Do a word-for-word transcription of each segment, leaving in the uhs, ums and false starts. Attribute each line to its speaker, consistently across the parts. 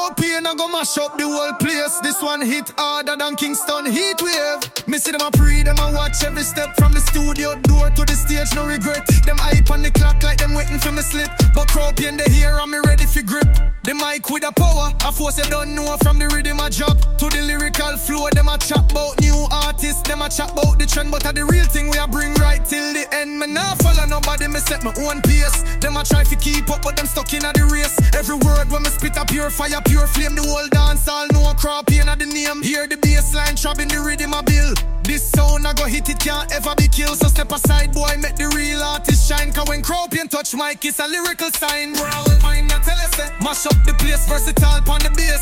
Speaker 1: Crowd pain I go mash up the whole place. This one hit harder than Kingston heat wave. Me see them a pre, them a watch every step from the studio door to the stage, no regret. Them hype on the clock like them waiting for me slip. But crowd pain they hear and me ready for grip. The mic with a power, a force you don't know from the rhythm a drop to the lyrical flow. Them a chat about new artists, them a chat about the trend, but a the real thing we a bring right till the end. Me nah follow nobody, me set my own pace. Them a try to keep up, but them stuck in a the race. Every word when me spit a pure fire, pure flame. The whole dance all know a crowd pain a the name. Hear the bass line trapping the rhythm a bill. This sound I go hit it can't ever be killed. So step aside boy, make the real artist shine. Cause when crowd pain touch mic it's a lyrical sign. Bro, mine I tell you say, mash up the place, versatile pon the bass.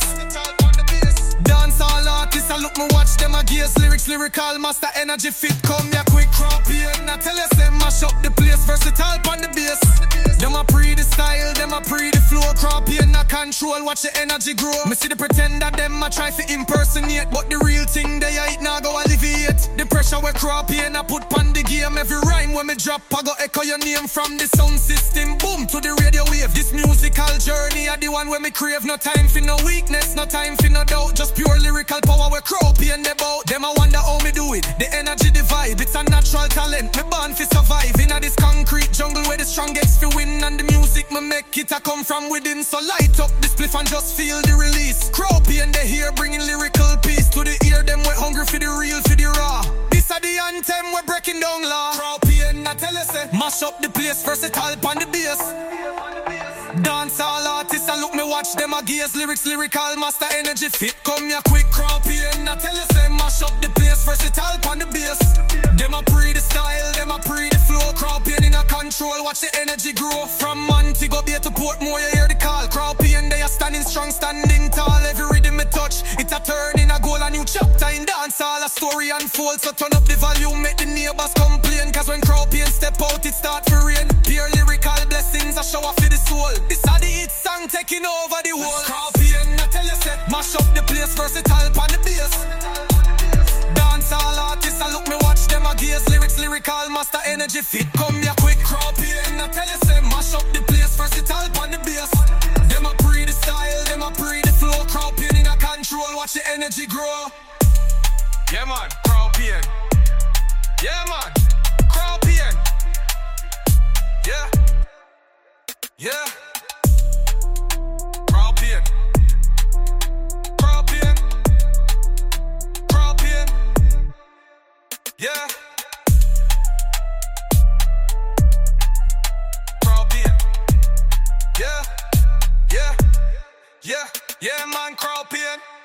Speaker 1: Dance all artists, I look me watch them a gears. Lyrics, lyrical, master energy fit. Come ya quick, crowd pain. I tell you say, mash up the place, versatile pon the bass. Them a pre the style, them a pre the flow. Crowd pain a control, watch the energy grow. Me see the pretender, them a try to impersonate, but the real thing they a it now go alleviate. The pressure where crowd pain I put pon the game. Every rhyme when me drop, I go echo your name from the sound system. Boom to the radio wave. This musical journey are the one where me crave. No time for no weakness, no time for no doubt. Just pure lyrical power where crowd pain they bout. Them I wonder how me do it. The energy, the vibe, it's a natural talent. Me born for survive in a this concrete jungle where the strongest fi win. And the music me make it a come from within. So light up the spliff and just feel the release. Crowd pain they here bringing lyrical peace to the ear. Them we hungry for the real, for the raw. This are the anthem we're breaking down law. Crowd pain I tell you say, mash up the place, versatile pon the bass. Dance all artists and look me watch them a gears. Lyrics, lyrical, master energy fit. Come ya quick, crowd pain I tell you say, mash up the place, versatile pon the bass. Them a pre the style, them a pre the flow. Crowd pain in a control, watch the energy grow. From Montego Bay to Portmore you hear the call. Crowd pain they are standing strong, standing tall. Every rhythm me touch, it's a turn in a goal. A new chapter in dance, all a story unfolds. So turn up the volume, make the neighbors complain. Cause when crowd pain step out, it start for rain. Pure lyrical blessings, a shower for the soul. This are the hit song taking over the world. Crowd pain, I tell you say, mash up the place, versatile pon the bass. Dance all artists, I look me watch them a gears. Lyrics, lyrical, master energy fit. Come ya quick, crowd pain, I tell you say, mash up the place, versatile pon the bass. Them a pre the style, them a pre the flow. Crowd pain in a control, watch the energy grow. Yeah man, crowd pain. Yeah man, crowd pain. Yeah, yeah. Crowd pain. Crowd pain. Crowd pain. Yeah. Crowd pain. Yeah, yeah, yeah, yeah man, crowd pain.